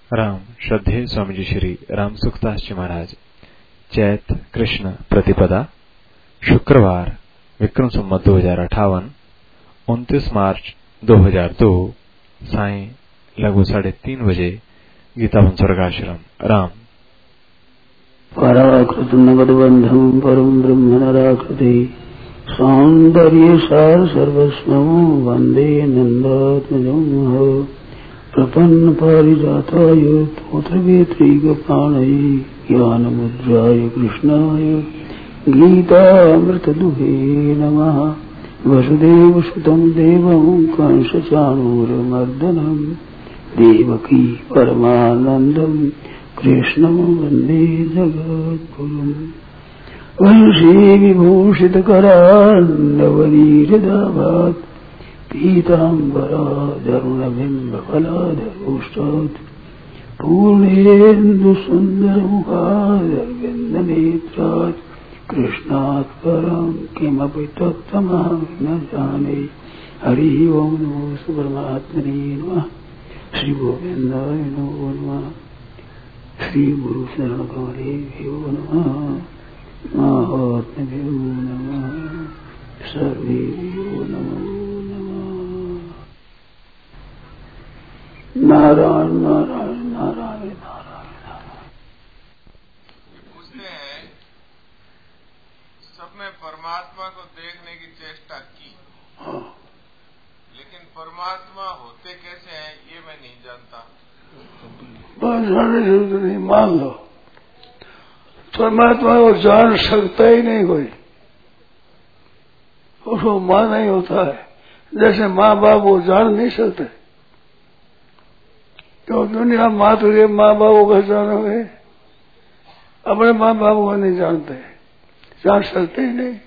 राम श्रद्धेय स्वामी जी श्री राम सुखदास जी महाराज। चैत कृष्ण प्रतिपदा, शुक्रवार, विक्रम संवत 2058, 29 मार्च 2002, सायं लगभग 3:30 बजे, गीतावन स्वर्गाश्रम। राम। पराकृत नगदबंधम परम ब्रह्म नराकृति सौंदर्य सार सर्वस्वं वंदे नंदात्मजं प्रपन्न पारिजाताय तोत्रवेत्रैकपाणये ज्ञानमुद्राय कृष्णाय गीतामृतदुहे नमः। वसुदेवसुतं देवं कंसचाणूरमर्दनं देवकी परमानन्दं कृष्णं वन्दे जगद्गुरुम्। वंशी विभूषितकरान्नवनीरदाभात् पीताम्बराधरुणबिम्बफलाधरोष्टात् पूर्णेन्दुसुन्दरमुखादरविन्दनेत्रात् कृष्णात् परं किमपि तत्त्वमहं न जाने। हरिः ओं नमो परमात्मने नमः। श्रीगोविन्दाय नमो नमः। श्रीगुरुशरणकमलेभ्यो नमः। महात्म्यभ्यो नमः। सर्वेभ्यो नमो नमः। नारायण नारायण नारायण नारायण। उसने सब में परमात्मा को देखने की चेष्टा की, लेकिन परमात्मा होते कैसे हैं ये मैं नहीं जानता। बस नहीं मान लो, परमात्मा को जान सकता ही नहीं कोई, उसको माना ही होता है। जैसे माँ बाप वो जान नहीं सकते, तो दुनिया मात्र के माँ बाप को पहचानोगे, अपने माँ बाप को नहीं जानते, जान सकते ही नहीं।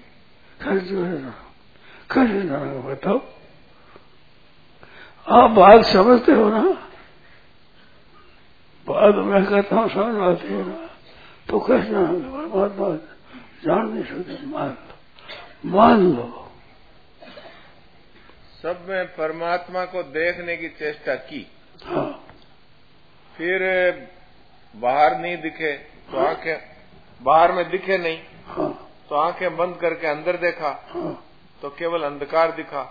कैसे जाना बताओ? आप बात समझते हो ना, बात मैं कहता हूँ समझ आती है ना, तो कैसे परमात्मा जान नहीं सकते। मान लो सब में परमात्मा को देखने की चेष्टा की। हाँ। फिर बाहर नहीं दिखे तो आंखें बाहर में दिखे नहीं। हाँ। तो आंखें बंद करके अंदर देखा। हाँ। तो केवल अंधकार दिखा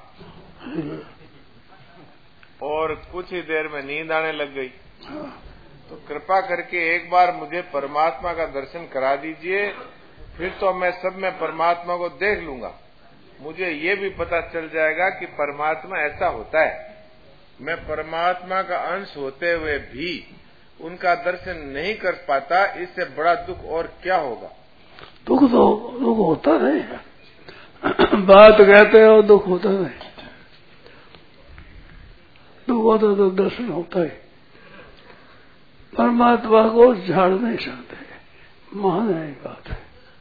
और कुछ ही देर में नींद आने लग गई। हाँ। तो कृपा करके एक बार मुझे परमात्मा का दर्शन करा दीजिए, फिर तो मैं सब में परमात्मा को देख लूंगा। मुझे ये भी पता चल जाएगा कि परमात्मा ऐसा होता है। मैं परमात्मा का अंश होते हुए भी उनका दर्शन नहीं कर पाता, इससे बड़ा दुख और क्या होगा। दुख तो दुख होता नहीं है। बात कहते हो, दुख होता नहीं। दुख होता तो दर्शन होता ही। परमात्मा को जान नहीं सकते, मान एक बात है।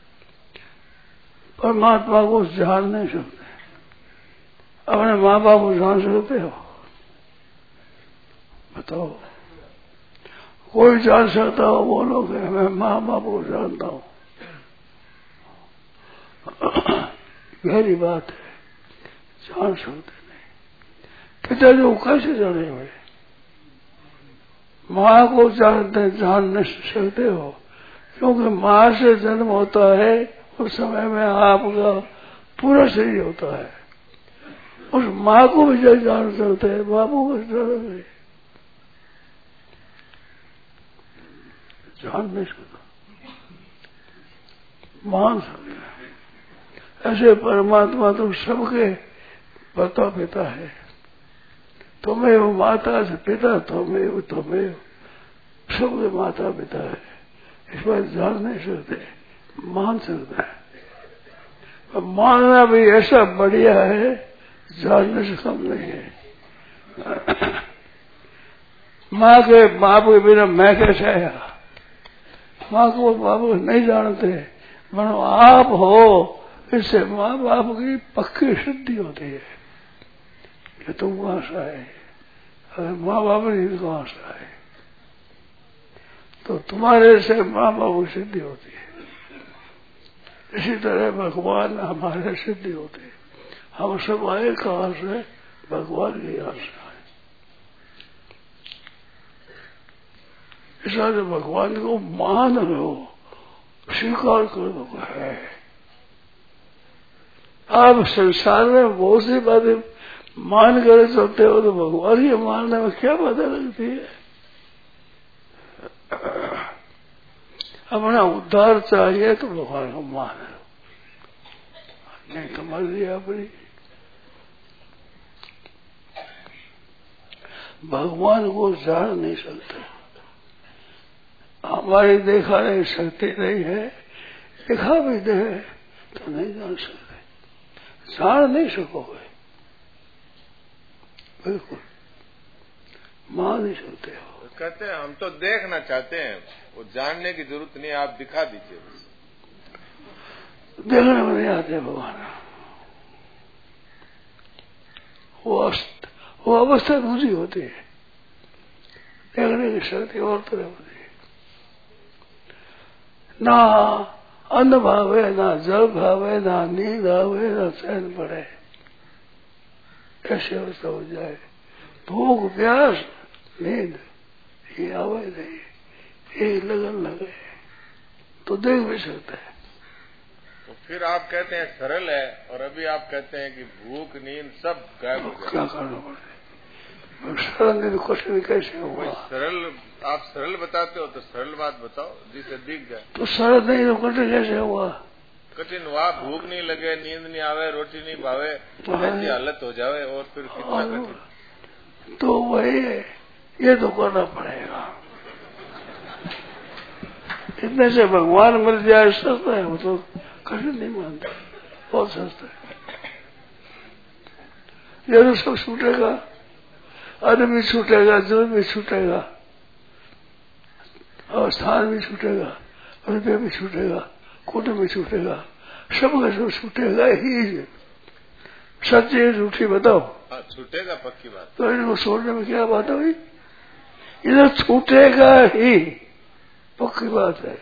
परमात्मा को जान नहीं सकते। अपने माँ बाप को जान सकते हो? बताओ, कोई जान सकता हो? बोलोगे मैं माँ बाप को जानता हूँ। गहरी बात है, जान सकते नहीं। पिताजी को कैसे जाने हुए? माँ को जान नहीं सकते हो, क्योंकि माँ से जन्म होता है, उस समय में आपका पूरा शरीर होता है। उस माँ को भी जान सकते हैं, बापू को जान नहीं सकता, मान सकते। ऐसे परमात्मा तो सबके माता पिता है। तुम्हें वो माता से पिता, तुम्हें सबके माता पिता है। इस बार जान नहीं सकते, मान सकता है। मानना भी ऐसा बढ़िया है, जानने से कम नहीं है। माँ के बाप के बिना मैं कैसे आया? माँ को बाप को नहीं जानते, मानो आप हो। इससे माँ बाप की पक्की सिद्धि होती है कि तुम कहाँ से आए। अगर माँ बाप नहीं कहाँ से आए, तो तुम्हारे से माँ बाप की सिद्धि होती है। इसी तरह भगवान हमारे सिद्धि होती है। हम सब आए कहाँ से? भगवान के यहाँ से आए। ऐसा जो भगवान को मान लो, स्वीकार कर दो है। आप संसार में बहुत सी बातें मान कर चलते हो तो भगवान के मानने में क्या बाधा लगती है? अपना उद्धार चाहिए तो भगवान को मान लो, नहीं तो मर लिया अपनी। भगवान को जान नहीं सकते, हमारी देखा नहीं शक्ति नहीं है, देखा भी दे तो नहीं जान सकते, जान नहीं सकोगे, बिल्कुल मान नहीं सकते हो। कहते हैं हम तो देखना चाहते हैं, वो जानने की जरूरत नहीं, आप दिखा दीजिए। देखने में नहीं आते भगवान, वो अवस्था दूसरी होती है, देखने की शक्ति और तरह होती है। ना अन्न भावे, ना जल भावे, ना नींद आवे, ना चैन पड़े, ऐसी अवस्था हो जाए। भूख प्यास नींद ये आवे नहीं, ये लगन लगे तो देख भी सकते हैं। तो फिर आप कहते हैं सरल है, और अभी आप कहते हैं कि भूख नींद सब गायब हो गया। क्या करना पड़े? सरल नहीं तो कठिन कैसे होगा? सरल आप सरल बताते हो तो सरल बात बताओ जिसे दिख जाए। तो सरल नहीं तो कठिन कैसे होगा? कठिन हुआ, भूख नहीं लगे, नींद नहीं आवे, रोटी नहीं भावे, ऐसी हालत हो जावे, और फिर कितना कठिन। तो वही ये तो करना पड़ेगा। इतने से भगवान मिल जाए सस्ता है, वो तो कठिन नहीं मानता, बहुत सस्ता है। ये तो सब छूटेगा, अन्न भी छूटेगा, जल भी छूटेगा, और स्थान भी छूटेगा, रुपये भी छूटेगा, कुटुंब भी छूटेगा, सब का सब छूटेगा ही। सच्ची झूठी बताओ? छूटेगा, पक्की बात। तो इनको छोड़ने में क्या बात हुई? इधर छूटेगा ही, पक्की बात है।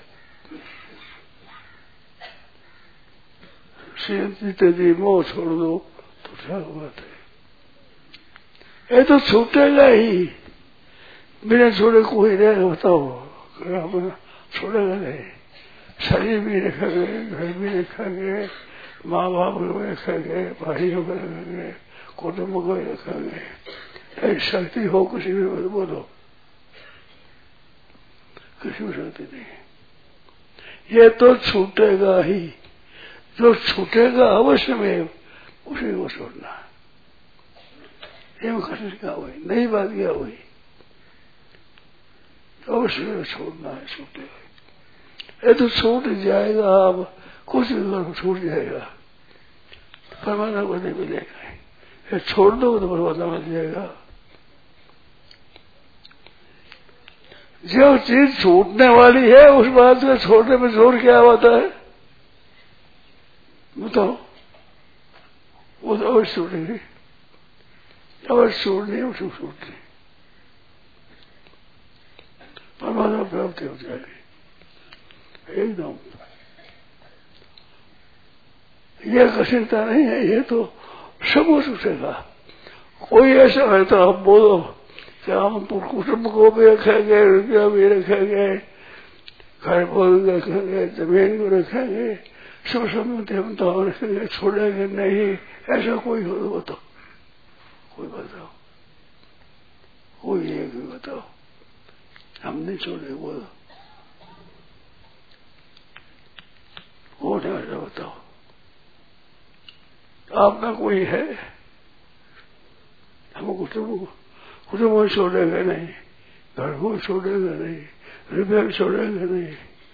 जीते जी मोह छोड़ दो तो क्या बात है, ये तो छूटेगा ही, बिना छोड़े कोई रहेगा बताओ? छोड़ेगा नहीं, शरीर भी रखेंगे, घर भी रखेंगे, माँ बाप को रखेंगे, भाइयों को रखेंगे, कुटुंब को रखेंगे, ऐसी शक्ति हो किसी भी बोलो? किसी भी शक्ति नहीं। ये तो छूटेगा ही, जो छूटेगा अवश्य में उसी को छोड़ना है। ये कठिन क्या हुई, नई बात क्या हुई? अवश्य छोड़ना है, छूटेगा। ये तो छूट जाएगा, अब कुछ भी करो छूट जाएगा, परमात्मा को नहीं मिलेगा। ये छोड़ दो तो परमात्मा मिल जाएगा। जो चीज छूटने वाली है उस बात को छोड़ने में जोर क्या होता है बताओ? वो तो अवश्य छूटेगी, अवश्य छोड़नी, उसको छूटनी, परमात्मा प्राप्ति हो जाएगी एकदम। ये कठिनता नहीं है, ये तो सब कुछ उठेगा। कोई ऐसा है तो आप बोलो कि हम कुटुंब को भी रखेंगे, रुपया भी रखेंगे, घर को भी रखेंगे, जमीन को रखेंगे, सब सम्मति हम तो रखेंगे, छोड़ेंगे नहीं, ऐसा कोई हो तो बताओ? कोई बताओ, कोई एक भी बताओ? हम नहीं छोड़े, बोलो वो नहीं, ऐसा बताओ? आप में कोई है? हम कुटुंब को छोड़ेंगे नहीं, घर को छोड़ेंगे नहीं, रुपये छोड़ेंगे नहीं,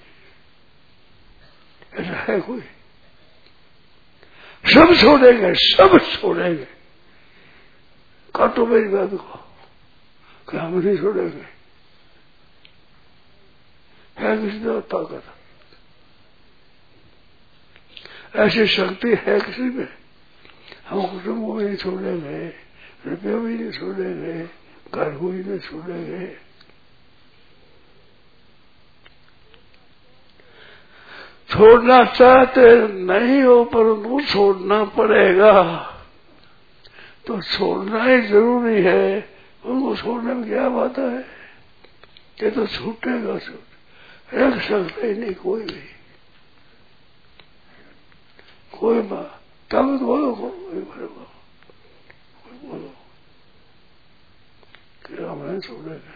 ऐसा है कोई? सब छोड़ेंगे, सब छोड़ेंगे। काटो मेरी बात को कि हम नहीं छोड़ेंगे, है किसी को ताकत? ऐसी शक्ति है किसी में? हम कुटुंब को भी नहीं छोड़ेंगे, रुपये भी नहीं छोड़ेंगे, घर को भी नहीं छोड़ेंगे। छोड़ना चाहते नहीं हो, परंतु छोड़ना पड़ेगा, तो छोड़ना ही जरूरी है। उनको छोड़ने में क्या बात है? ये तो छूटेगा, रख सकता ही नहीं कोई भी, कोई बात। तब बोलो कोई बोलो कि हम नहीं छूटेगा,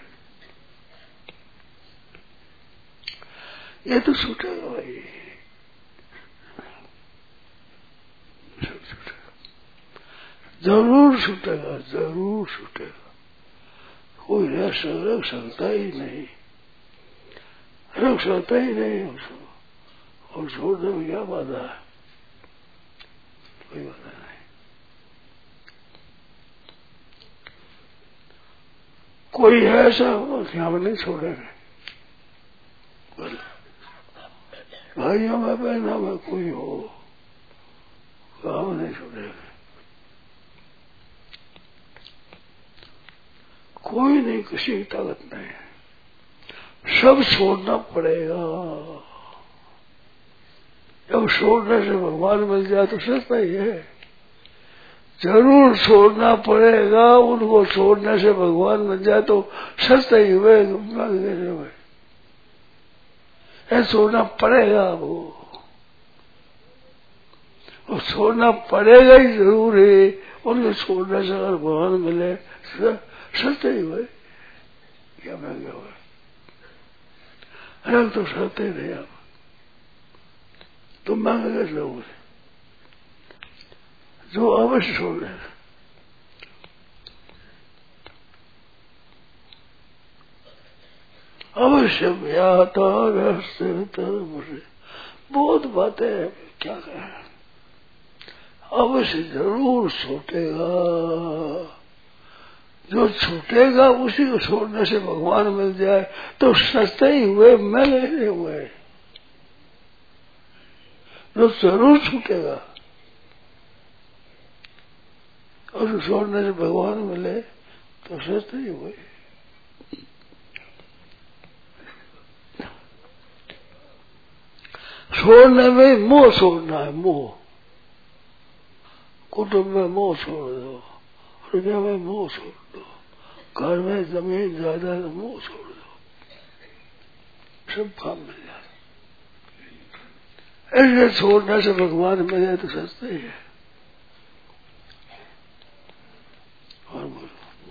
ये तो छूटेगा भाई, जरूर छूटेगा, जरूर छूटेगा। कोई रख सकता ही नहीं, रख सकता ही नहीं उसको, और छोड़ने में क्या बाधा है, कोई बाधा नहीं। कोई ऐसा हो कि हम नहीं छोड़ेंगे, भाइयों में बहनों में कोई हो तो हम नहीं छोड़ेंगे, कोई नहीं, किसी की ताकत नहीं है, सब छोड़ना पड़ेगा। जब छोड़ने से भगवान मिल जाए तो सस्ता ही है, जरूर छोड़ना पड़ेगा। उनको छोड़ने से भगवान मिल जाए तो सस्ता ही हुए, छोड़ना पड़ेगा, वो छोड़ना पड़ेगा ही, जरूर है। उनको छोड़ने से अगर भगवान मिले सत्य ही हुए, क्या महंगे हुए, रंग तो सत्य ही नहीं। आप तुम मांगेंगे लोगों से जो अवश्य छोड़ रहे, अवश्य व्याता मुझे बहुत बातें हैं, क्या कहें, अवश्य जरूर छूटेगा। जो छूटेगा उसी को छोड़ने से भगवान मिल जाए तो सस्ते ही हुए, महंगे हुए। जो जरूर छूटेगा और छोड़ने से भगवान मिले तो सस्ते ही हुए। छोड़ने में मोह छोड़ना है, मोह। कुटुंब में मोह छोड़ दो, हृदय में मोह छोड़ दो, घर में जमीन जायदाद में मोह छोड़ दो, सब काम मिल जाए। ऐसे छोड़ने से भगवान मिले तो सस्ते ही है। और बोलो,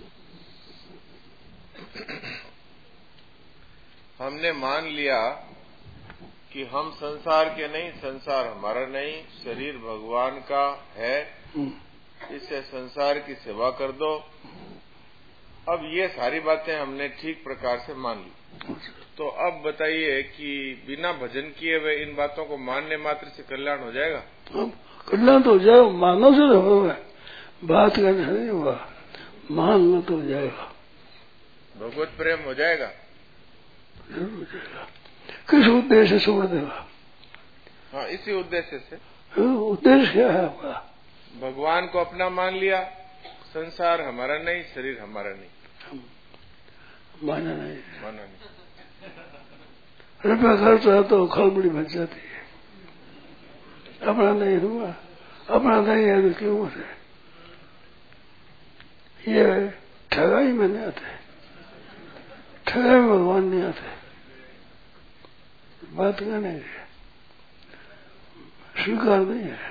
हमने मान लिया कि हम संसार के नहीं, संसार हमारा नहीं, शरीर भगवान का है, इससे संसार की सेवा कर दो। अब ये सारी बातें हमने ठीक प्रकार से मान ली, तो अब बताइए कि बिना भजन किए हुए इन बातों को मानने मात्र से कल्याण हो जाएगा? कल्याण तो हो जाएगा, मानो से तो होगा, बात करने नहीं हुआ, मान लो तो हो जाएगा, भगवत प्रेम हो जाएगा, जरूर हो जाएगा। किस उद्देश्य से छोड़ देगा? हाँ, इसी उद्देश्य से। उद्देश्य क्या है आपका? भगवान को अपना मान लिया, संसार हमारा नहीं, शरीर हमारा नहीं, माना नहीं, माना नहीं। रुपया खर्च है तो खलबड़ी बच जाती है, अपना नहीं हुआ, अपना नहीं है तो क्यों है? ये ठगाई में नहीं आते, ठगाई में भगवान नहीं आते, बात करने की स्वीकार नहीं है।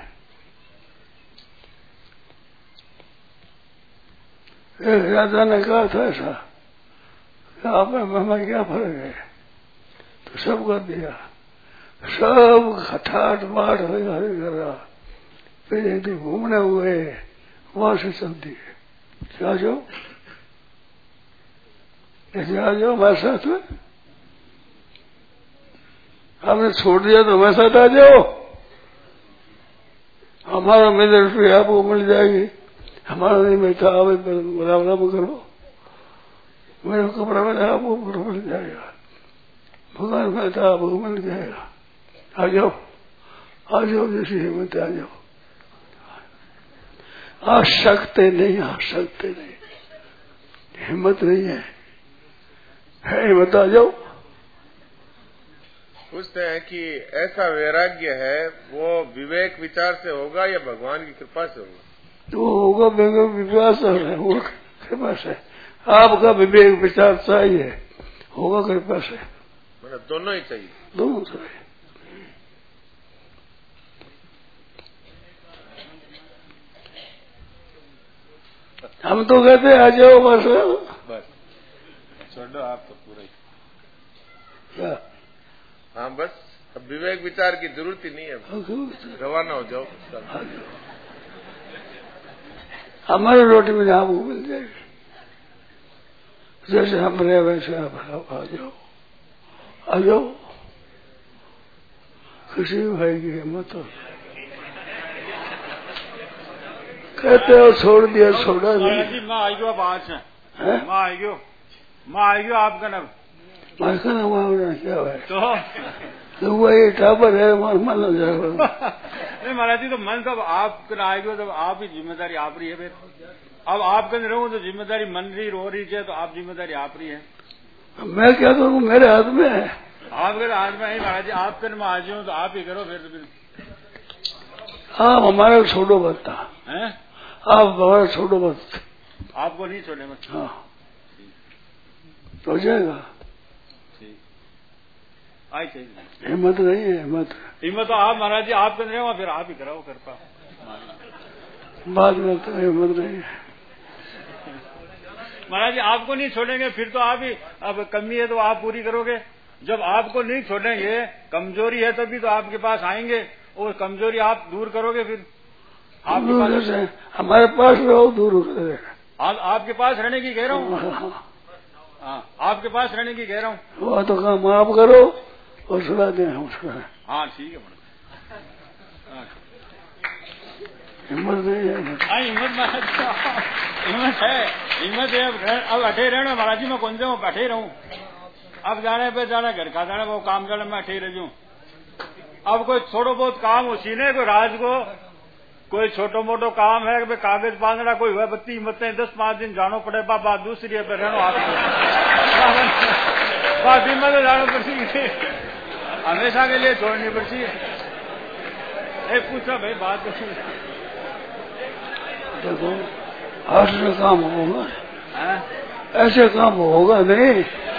एक राजा ने कहा था ऐसा, आप में क्या फर्क है? तो सब कर दिया, सब ठाट बाट कर रहा, फिर एक दिन घूमने हुए, वहां से चल दिए, आ जाओ, ऐसे आ जाओ हमारे साथ में, आपने छोड़ दिया तो हमारे साथ आ जाओ, हमारा मिले रुपये आपको मिल जाएगी, हमारा नहीं मिलता, आप राम करो, मेरा कपड़ा मिला आपको मिल जाएगा, भगवान मिलता आपको मिल जाएगा, आ जाओ, आ जाओ, जैसी हिम्मत आ जाओ, आ सकते नहीं, आ सकते नहीं, हिम्मत नहीं है हिम्मत आ जाओ। पूछते हैं कि ऐसा वैराग्य है वो विवेक विचार से होगा या भगवान की कृपा से होगा? तो होगा विवेक विचार से, वो कृपा से। आपका विवेक विचार चाहिए होगा कृपा से। मतलब दोनों ही चाहिए, दोनों चाहिए। हम तो कहते आ जाओ बस छोड़ो आप तो पूरा ही। क्या? हाँ बस अब विवेक विचार की जरूरत ही नहीं है, रवाना हो जाओ। हमारे रोटी में आपको मिल जाएगी, जैसे हम रहे वैसे आप आ जाओ, आ जाओ। किसी भाई की हिम्मत हो, कहते हो छोड़ दिया, छोड़ा नहीं। माँ आई गयो, बात है माँ आई गयो, माँ आई गयो आपका नाम मायका ना मामला क्या है तो वही टाबर है, मन न जाएगा। नहीं महाराज जी, तो मन तब आप आएगा, तब आप ही जिम्मेदारी आप रही है। फिर अब आप कहीं रहूं तो जिम्मेदारी मन रही रो रही है, तो आप जिम्मेदारी आप रही है। मैं क्या करूँ, मेरे हाथ में है। आपके हाथ में है महाराज जी, आप कहीं मैं आ जाऊँ तो आप ही करो फिर। आप हमारा छोड़ो मत है, आप हमारा छोड़ो मत, आपको नहीं छोड़े मत। हाँ हो जाएगा। आई चाहिए हिम्मत नहीं है, हिम्मत तो आप महाराज जी आप कर रहे हो, फिर आप ही कराओ कृपा। बाद में तो हिम्मत नहीं है महाराज जी, आपको नहीं छोड़ेंगे फिर तो आप ही, अब कमी है तो आप पूरी करोगे। जब आपको नहीं छोड़ेंगे, कमजोरी है तभी तो आपके पास आएंगे, और कमजोरी आप दूर करोगे। फिर आपके पास, हमारे पास रहो, दूर करेगा। आपके पास रहने की कह रहा हूँ, हाँ आपके पास रहने की कह रहा हूँ। वो तो काम आप करो और सुना दें हम सुना। हाँ ठीक है, हिम्मत नहीं है। हिम्मत है। अब अठे रहना महाराज जी, मैं कौन से अठे रहूं। अब जाने पे जाना, घर का जाना, वो काम जाना, मैं अठे रह जाऊं। अब कोई छोटो बहुत काम हो सीने कोई राज को, कोई छोटो मोटो काम है, कागज बांधना कोई हुआ, बत्ती मत 10-5 दिन जानो पड़े, बाबा दूसरी पे रहनो आप हिम्मत जानो पड़ती, हमेशा के लिए छोड़नी पड़ती है। पूछा भाई बात देखो, ऐसे काम होगा, ऐसे काम होगा नहीं।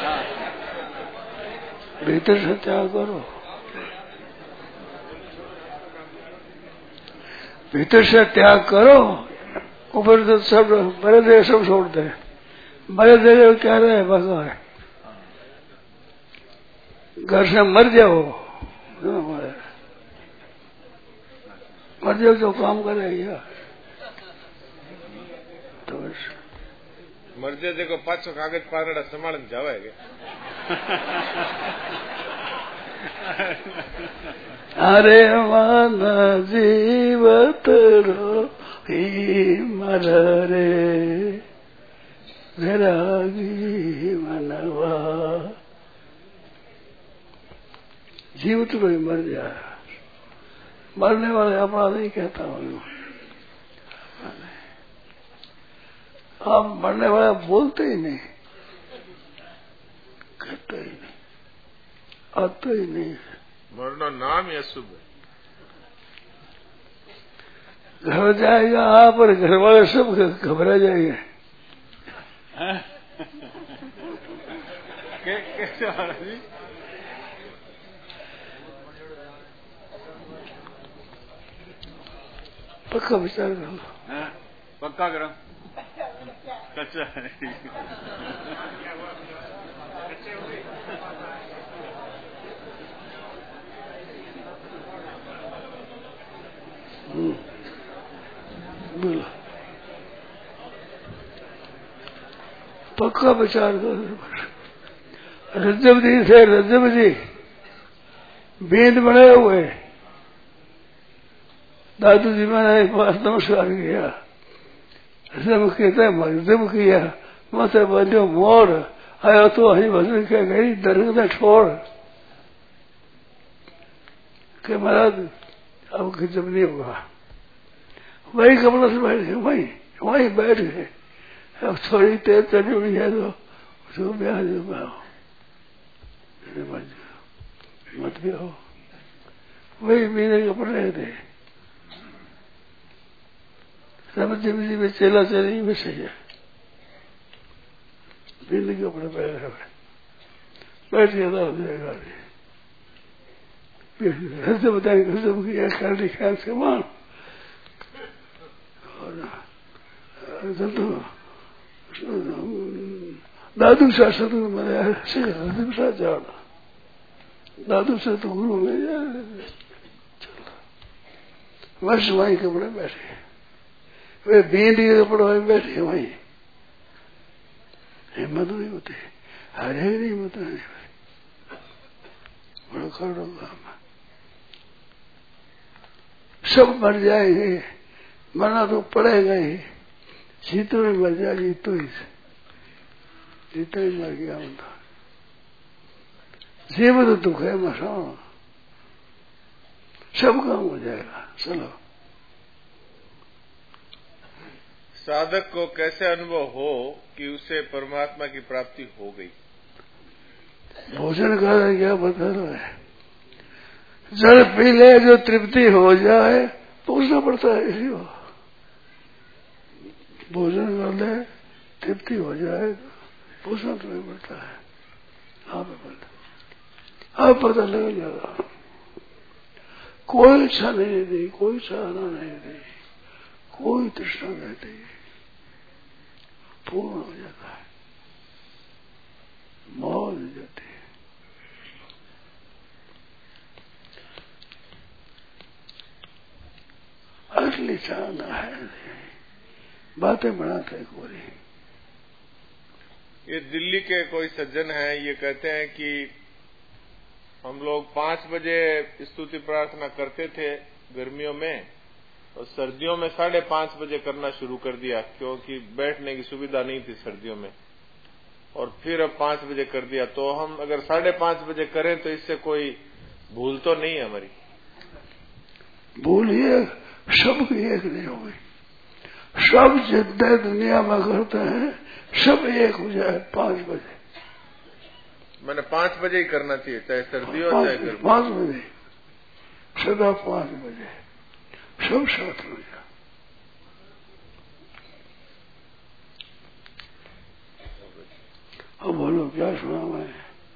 भीतर से त्याग करो, भीतर से त्याग करो। ऊपर से सब बड़े दे सब छोड़ दे, बड़े दे क्या रहे भगा है। घर से मर जाओ, मर जाओ जो काम करेगा तो मर्जे देखो पाछो कागज पारड़ा संभाल जावे। अरे मन जीवत रो ही मर रे वैरागी मनवा, जीवत रो ही मर जा। मरने वाले अपना नहीं कहता हूँ, आप मरने वाले बोलते ही नहीं, कहते ही नहीं, आता ही नहीं। मरना नाम ही अशुभ है। घर जाएगा आप और घर वाले सब घबरा जाएंगे। कैसे महाराज जी? पक्का विचार कर लो। पक्का करो। कच्चा है। बोलो, पक्का विचार करो। रज्जब जी थे, रज्जब जी वेद बने हुए, दादू जी मैंने एक बार नमस्कार किया, रज्जब कहते मजदब किया, मत बंधो मोर आयो तो हरी भजन क्या गई दर्द न छोड़ के महाराज अब जब नहीं होगा। वही कमरा से बैठ गए, वहीं बैठ गए। अब थोड़ी तेज चली हुई है तो ब्याज मत भी हो, वही महीने के पड़ रहे थे। सब जिंदगी में चेला चली में सही है, महीने के ऊपर पड़ रहे। बैठिए तो हो जाएगा। हृदय बताएंगे हृदय किया करने ख्याल से मान दादू सा सतगुरु मेरे हृदय सा जाना दादू से तो गुरु में वर्ष वहीं कपड़े बैठे वे बींदी के कपड़े वहीं बैठे वहीं हिम्मत नहीं होती हरे नहीं हिम्मत नहीं बड़ा करो काम सब मर जाएंगे मरना तो पड़ेगा ही जीतो ही मर जाए जीतो ही जीतो ही मर गया होता जीवन तो दुख है मसाना सब काम हो जाएगा। चलो साधक को कैसे अनुभव हो कि उसे परमात्मा की प्राप्ति हो गई? भोजन कर क्या बता रहा है जल पी ले जो तृप्ति हो जाए पूछना पड़ता है इसी को भोजन कर ले तृप्ति हो जाए पूछना तो नहीं पड़ता है आप पता लग जाएगा। कोई इच्छा नहीं दी कोई चाहना नहीं दी कोई तृष्णा नहीं दी पूर्ण हो जाता है मौज हो जाती है। असली चाहना है बातें बनाते कोई। ये दिल्ली के कोई सज्जन हैं ये कहते हैं कि हम लोग 5 बजे स्तुति प्रार्थना करते थे गर्मियों में और सर्दियों में 5:30 बजे करना शुरू कर दिया क्योंकि बैठने की सुविधा नहीं थी सर्दियों में और फिर अब 5 बजे कर दिया। तो हम अगर 5:30 बजे करें तो इससे कोई भूल तो नहीं है हमारी? भूल ये सबकी एक नहीं होगी सब जितने दुनिया में करते हैं सब एक हो जाए 5 बजे मैंने 5 बजे ही करना चाहिए चाहे सर्दी हो चाहे गर्मी। 5 बजे सदा 5 बजे सब साथ हो जाए। अब बोलो क्या सुना मैं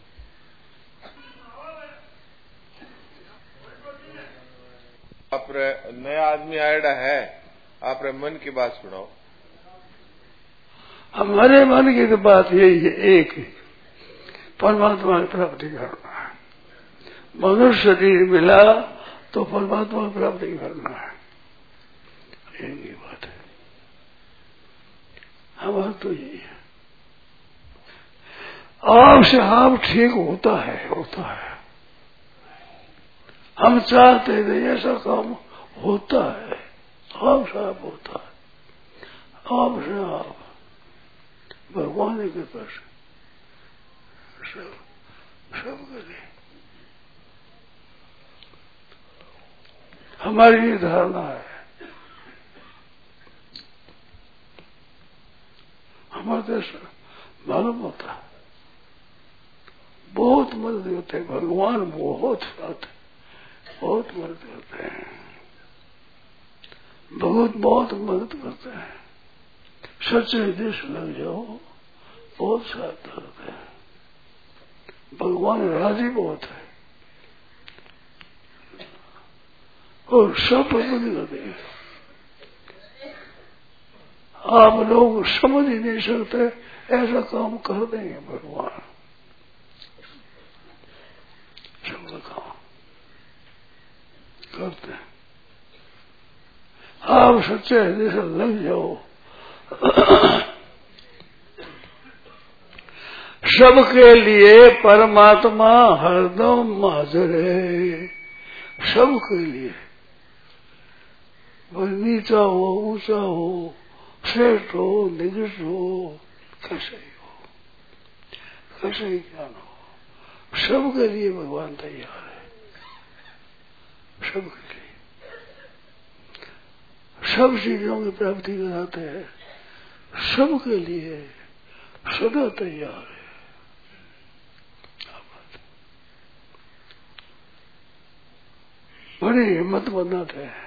आप नया आदमी आएगा है आप मन की बात सुनाओ। हमारे मन की तो बात यही है एक ही परमात्मा की प्राप्ति करना है। मनुष्य शरीर मिला तो परमात्मा की प्राप्ति करना है एक ही बात है हमारा तो यही है। आपसे आप ठीक होता है हम चाहते थे ऐसा काम होता है आपसे आप होता है आपसे आप भगवान के पास सब करें। हमारी ये धारणा है हमारे देश मालूम होता है बहुत मदद होते हैं भगवान बहुत साथ बहुत मदद करते हैं बहुत मदद करते हैं सच्चे देश लग जाओ बहुत साथ करते हैं भगवान राजी बहुत है और सब बंद कर देंगे। आप लोग समझ ही नहीं सकते ऐसा काम कर देंगे भगवान सब काम करते हैं। आप सच्चे हृदय से लग जाओ सबके लिए परमात्मा हरदम हाजिर है सबके लिए वह नीचा हो ऊंचा हो श्रेष्ठ हो निकृष्ट हो कैसे ही ज्ञान हो सबके लिए भगवान तैयार है सबके लिए सब चीजों की प्राप्ति कराते हैं सबके लिए सदा तैयार है। बड़ी हिम्मत बनाते हैं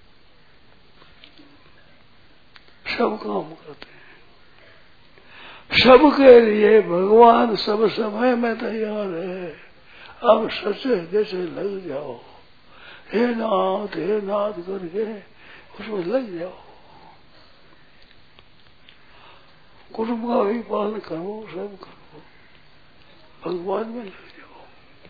सब काम करते हैं सबके लिए भगवान सब समय में तैयार है। अब सच्चे जैसे लग जाओ, हे नाथ करके उसमें लग जाओ। कुटुंब का भी पालन करो, सब करो, भगवान में लग जाओ।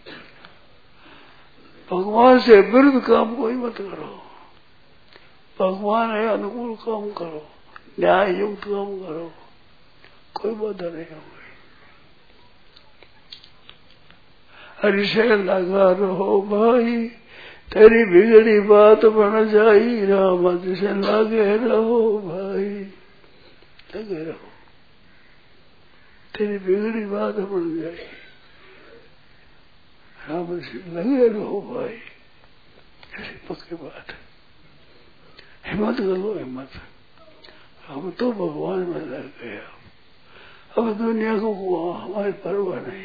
भगवान से विरुद्ध काम कोई मत करो। भगवान है अनुकूल काम करो, न्याय युक्त काम करो, कोई बाधा नहीं होगी। हरि से लगा रहो भाई, तेरी बिगड़ी बात बन जाई। राम जी से लगे रहो भाई, लगे रहो, तेरी बिगड़ी बात बन जाई। राम जी लगे रहो भाई, ऐसी पक्की बात है। हिम्मत करो, हिम्मत। हम तो भगवान में लग गया, अब दुनिया को हमारी परवाह नहीं।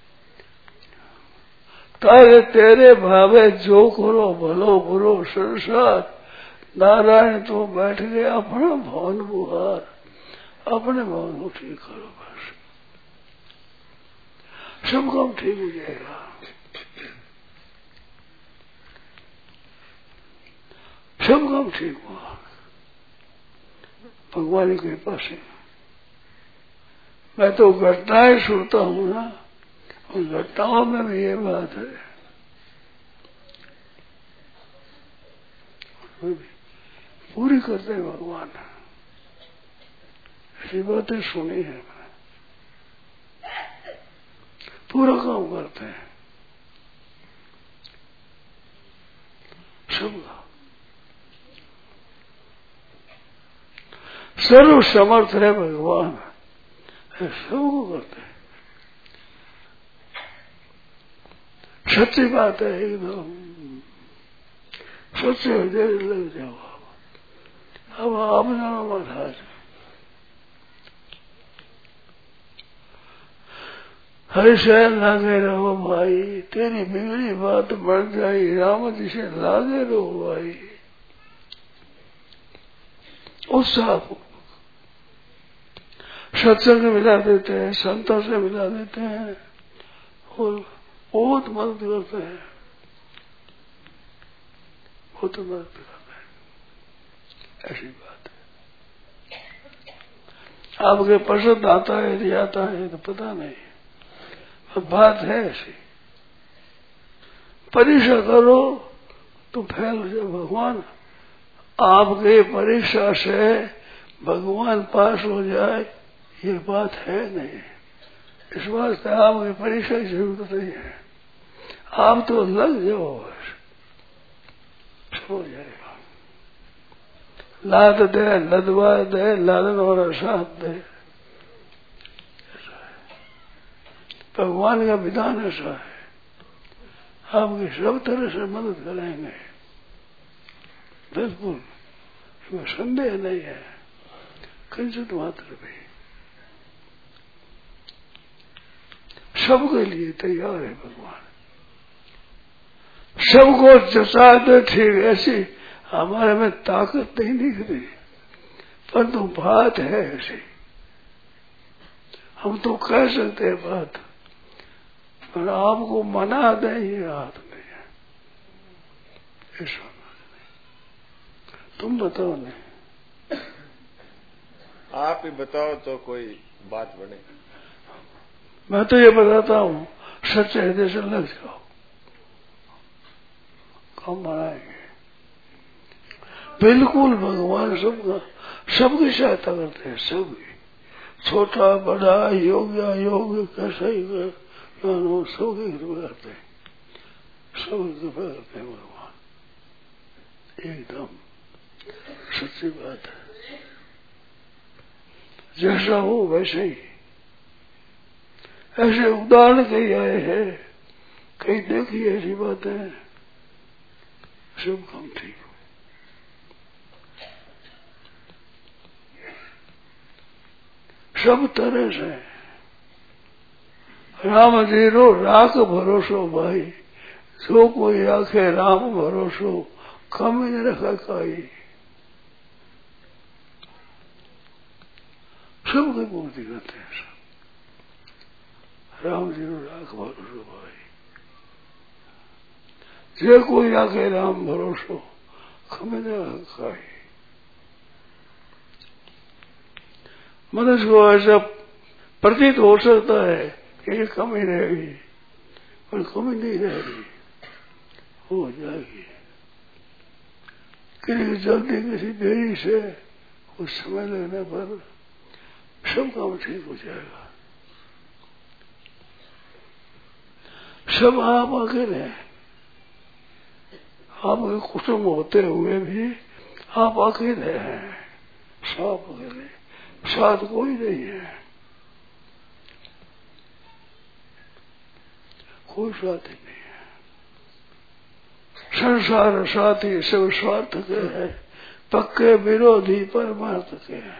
तारे तेरे भावे जो करो, भलो बुरो संसार। नारायण तो बैठ गए अपना भवन बुहार, अपने भवन को ठीक करो, बस सब काम ठीक हो जाएगा। सब काम ठीक हुआ भगवान की कृपा से। मैं तो घटनाएं सुनता हूँ ना, उन घटनाओं में भी ये बात है, पूरी करते हैं भगवान। ऐसी बातें सुनी है, पूरा काम करते हैं सबका। सर्व समर्थ है भगवान, सबको करते हैं। सच्ची बात है, एकदम सच्चे हृदय लग जाओ। अब आप जानो महाराज, हरि से लागे रहो भाई, तेरी बिगड़ी बात बढ़ जाई। राम जी से लागे रहो भाई, उत्साह को सत्संग मिला देते हैं, संतों से मिला देते हैं और बहुत मदद करते हैं, बहुत मदद करते हैं। ऐसी बात है। आपके पसंद आता है नहीं आता है तो पता नहीं, अब बात है ऐसी। परीक्षा करो तो फैल हो जाए। भगवान आपके परीक्षा से भगवान पास हो जाए, ये बात है नहीं। इस वास्ते आपकी परीक्षा की जरूरत नहीं है। आप तो लग जाओ, बस हो जाएगा। लाद दे, लदवा दे, लादन और साथ दे, भगवान का विधान ऐसा है। आपकी सब तरह से मदद करेंगे, बिल्कुल, इसमें संदेह नहीं है किंचित मात्र भी। सबके लिए तैयार है भगवान, सबको जसा दे ठीक। ऐसी हमारे में ताकत नहीं दिख रही, परंतु बात है ऐसी। हम तो कह सकते हैं बात, पर आपको मना दें ये हाथ में है। ऐसा तुम बताओ नहीं, आप ही बताओ तो कोई बात बने। मैं तो ये बताता हूँ, सच्चे हृदय से लग जाओ, काम बनाएंगे। बिल्कुल भगवान सबकी सहायता करते हैं, सबकी, छोटा बड़ा योग्य अयोग्य कैसा ही सबकी कृपा करते हैं, सबकी कृपा करते हैं भगवान। एकदम सच्ची बात है। जैसा हो वैसे ही। ऐसे उदाहरण कई आए हैं, कई देखी ऐसी बातें, सब काम ठीक हो। सब तरह से राम जीरो राख भरोसो भाई, जो कोई राखे राम भरोसो, कम ही रखा काई। सबकी पूर्ति करते हैं सब। राम जी राख भरोसो भाई, जे कोई आके राम भरोसो खमे न खाए। मनुष्य को ऐसा प्रतीत हो सकता है कि ये कमी रहेगी, पर कमी नहीं रहेगी, हो जाएगी। किसी जल्दी किसी देरी से कुछ समय लगने पर सब काम ठीक हो जाएगा। सब आप अकेले हैं, आपके कुटुंब होते हुए भी आप अकेले हैं, सब अकेले, साथ कोई नहीं है, कोई साथी नहीं है। संसार साथी सब स्वार्थ के हैं, पक्के विरोधी परमार्थ के हैं।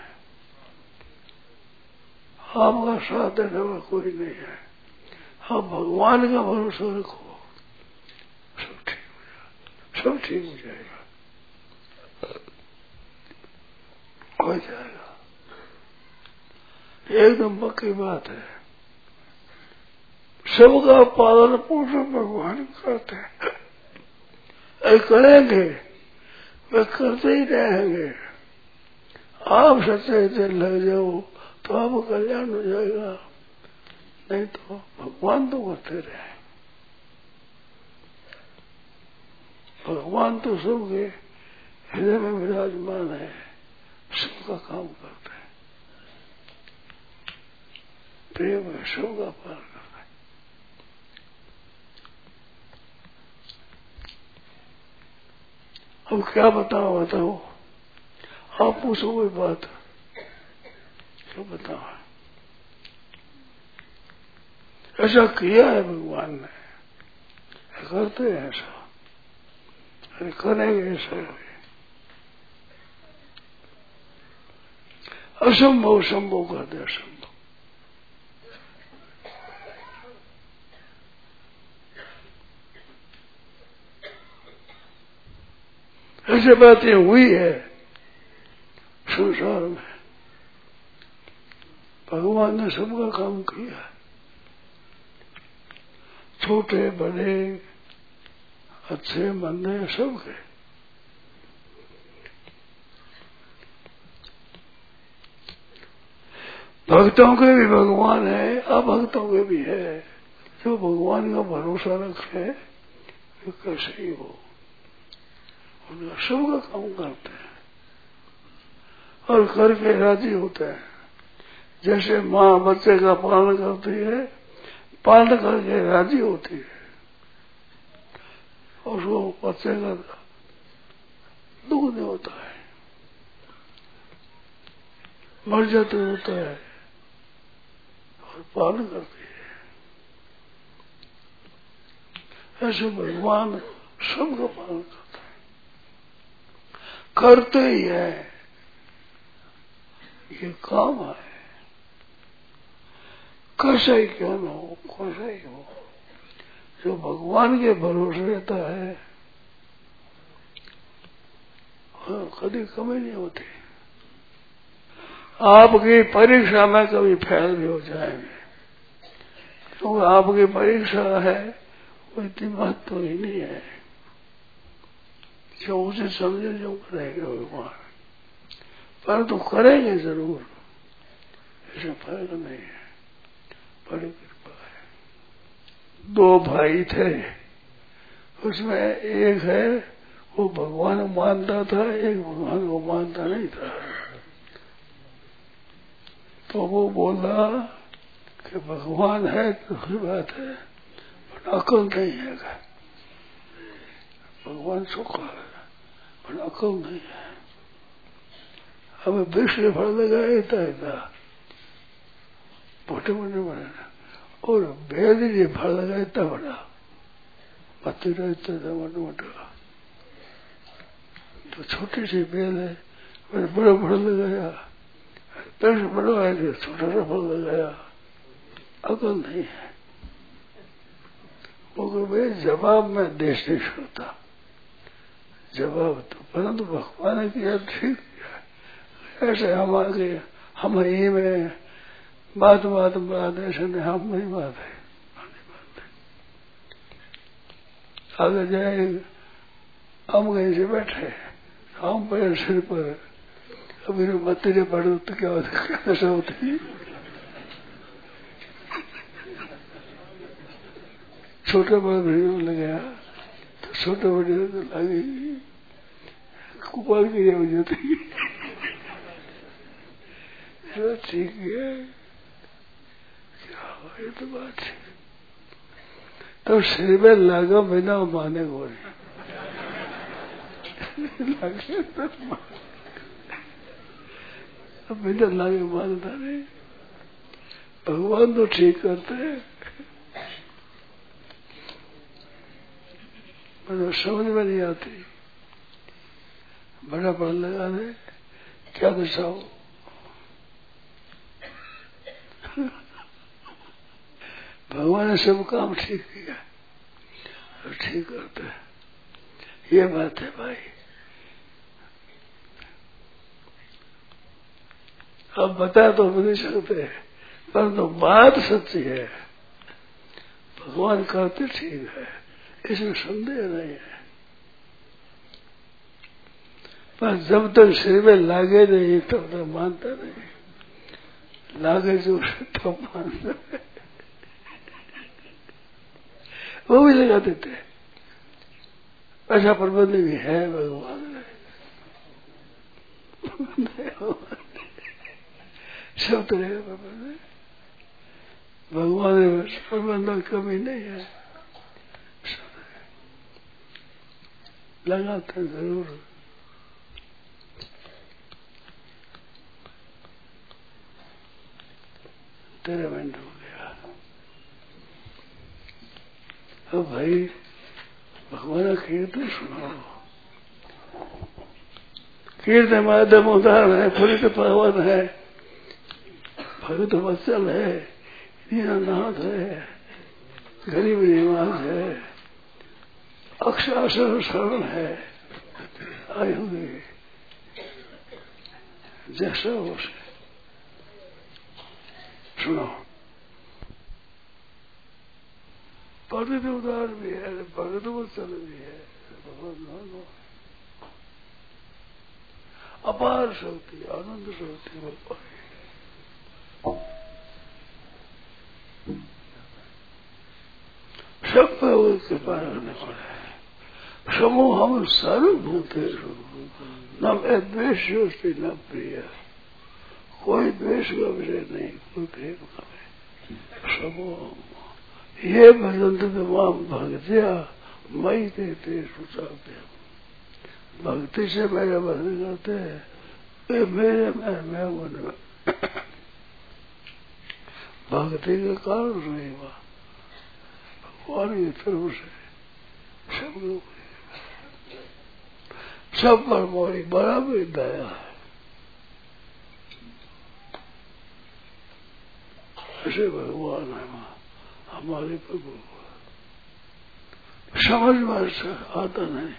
आपका साथ देने वाला कोई नहीं है। आप भगवान का भरोसा रखो, सब ठीक हो जाएगा, सब ठीक हो जाएगा, हो जाएगा, एकदम पक्की बात है। सबका पालन पोषण भगवान करते हैं, करेंगे वे करते ही रहेंगे। आप सच्चाई से लग जाओ तो आपका कल्याण हो जाएगा, नहीं तो भगवान तो करते रहे। भगवान तो सबके हृदय में विराजमान है, सबका काम करते हैं, प्रेम है, सबका पालन करते हैं। अब क्या बताओ, आप पूछो कोई बात, क्या बताओ। ऐसा किया है भगवान ने, करते हैं ऐसा, अरे करेंगे ऐसा। असंभव संभव करते, असंभव। ऐसे बातें हुई है संसार में, भगवान ने सबका काम किया, छोटे बड़े अच्छे मंदे सबके। भक्तों के भी भगवान है, अभक्तों के भी है। जो भगवान का भरोसा रखे वे कैसे ही हो, उनका सबका काम करते हैं और करके राजी होते हैं। जैसे माँ बच्चे का पालन करती है, पालन करके राजी होती है, और वो बच्चे का दुख नहीं होता है, मर जाते होता है और पालन करती है। ऐसे भगवान सबका पालन करता है, करते ही है, ये काम है। कैसा ही क्यों न हो, कैसा ही हो, जो भगवान के भरोसे रहता है कभी कमी नहीं होती। आपकी परीक्षा में कभी फेल भी हो जाएंगे, क्योंकि आपकी परीक्षा है कोई इतनी महत्व ही नहीं है। जो उसे समझे जो करेंगे भगवान, परंतु करेंगे जरूर, ऐसा फर्क नहीं है, बड़ी कृपा है। दो भाई थे, उसमें एक है वो भगवान मानता था, एक भगवान को मानता नहीं था। तो वो बोला कि भगवान है तो की बात है, पर अकल नहीं है। भगवान सुखा है पर अकल नहीं है। हमें विष फल लगाए था मोटे मोटे बने, और भेद जी फल लगाए था बड़ा पत्ती रहता था मोटा मोटा। तो छोटी सी बेल है, मैंने बड़ा फल लगाया, पेड़ बड़ा है, छोटा सा फल लगाया, अकल नहीं है। वो जवाब में देश नहीं छोड़ता, जवाब तो परंतु भगवान ने किया ठीक किया। ऐसे हम आगे हम ही में बात ऐसा नहीं, हम नहीं बात है। आगे जाए हम कहीं से बैठे, हम पर सिर पर अभी मत्तीरे पड़े तो क्या दशा होती। छोटे बड़े भीड़ लग गया तो छोटे बड़े तो लगे कुपाल की हो जाती। ठीक है, क्या ये तो बात है। तो सिर में लगा बिना माने को लगे तो बिना लागे मानता नहीं। भगवान तो ठीक करते हैं, मतलब समझ में नहीं आती। बड़ा पढ़ लगा दे क्या दशा हो। भगवान ने सब काम ठीक किया और ठीक करते हैं, ये बात है भाई। अब बता तो नहीं सकते, परंतु बात सच्ची है। भगवान करते ठीक है, इसमें संदेह नहीं है। पर जब तक सिर में लागे नहीं तब तक मानता नहीं, लागे जो तब मानता है। वो भी लगा देते हैं, ऐसा प्रबंध भी है भगवान ने। सब तरह का प्रबंध है भगवान ने, प्रबंध कमी नहीं है, लगाते जरूर। तेरे मिनट हो गया। अब भाई भगवान का कीर्तन सुनाओ। कीर्तन माध्यम उदाहरण है, फलित पावन है, भगत वत्सल है, दीननाथ है, गरीब निवास है, अक्षासन शरण है। आए होंगे जैसा हो सुनो। पतित उदार भी है, भगत वत्सल भी है, भगवान अपार शक्ति, आनंद शक्ति भगवान। सब पे उसके पार होने वाला है। समूह हम सर्वभूतेषु न मैं द्वेष न प्रिय। कोई द्वेष का विषय नहीं, कोई प्रेम का नहीं। समूह ये भजन्ते तमाम भक्तिया मई देते सुचाते। भक्ति से मेरा भजन करते हैं, वे मेरे मैं मन में। भक्ति के कारण नहीं हुआ, भगवान की तरफ से सब लोग सब पर मोरी बराबर दया है। ऐसे भगवान है हमारे प्रभु, समझ में आता नहीं।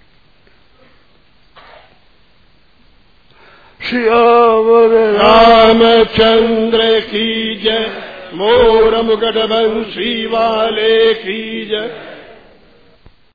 श्यावर रामचंद्र की जय, मोर मुकुट बंसी वाले की जय।